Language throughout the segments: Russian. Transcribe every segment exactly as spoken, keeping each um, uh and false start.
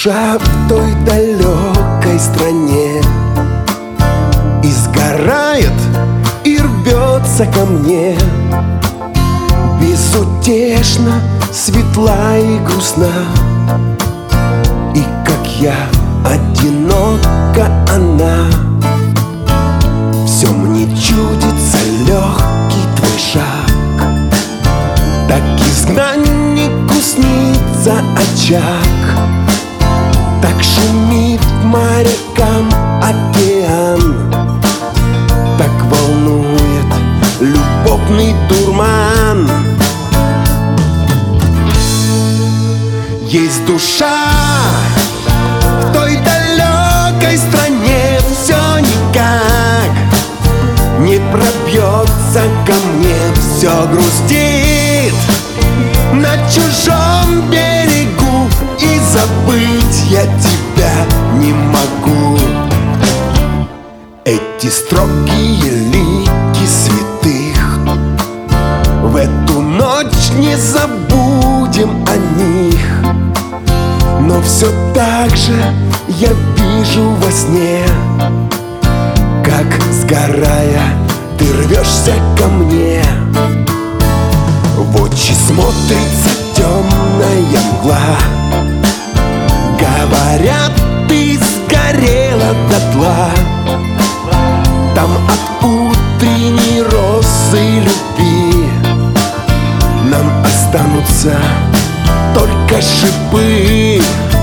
душа в той далекой стране и сгорает, и рвется ко мне. Безутешно, светла и грустна, и как я, одинока она. Все мне чудится легкий твой шаг, так изгнаннику снится очаг. Так шумит морякам океан, так волнует любовный дурман. Есть душа в той далекой стране, все никак не пробьется ко мне. Все грустит на чужом берегу, и забыть я тебя не могу. Эти строгие лики святых, в эту ночь не забудем о них. Но все так же я вижу во сне, как, сгорая, ты рвешься ко мне. В очи смотрится темная мгла, говорят, ты сгорела дотла. Там от утренней розы любви нам останутся только шипы.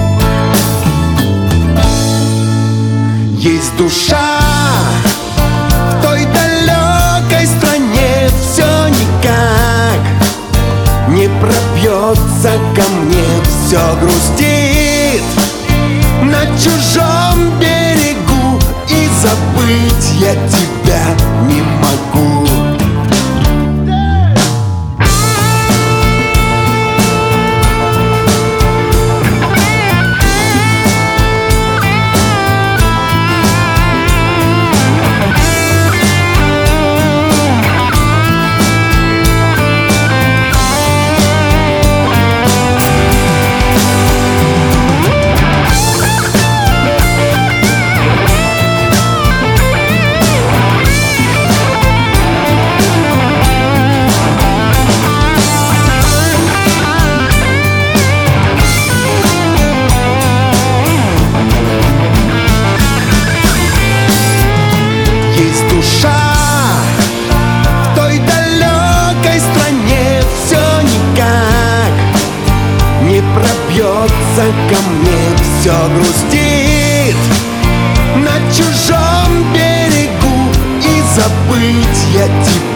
Есть душа в той далекой стране, все никак не пробьется ко мне. Все грустит на чужом берегу, и забыть я тебя не могу. Пробьется ко мне, все грустит на чужом берегу, и забыть я тебя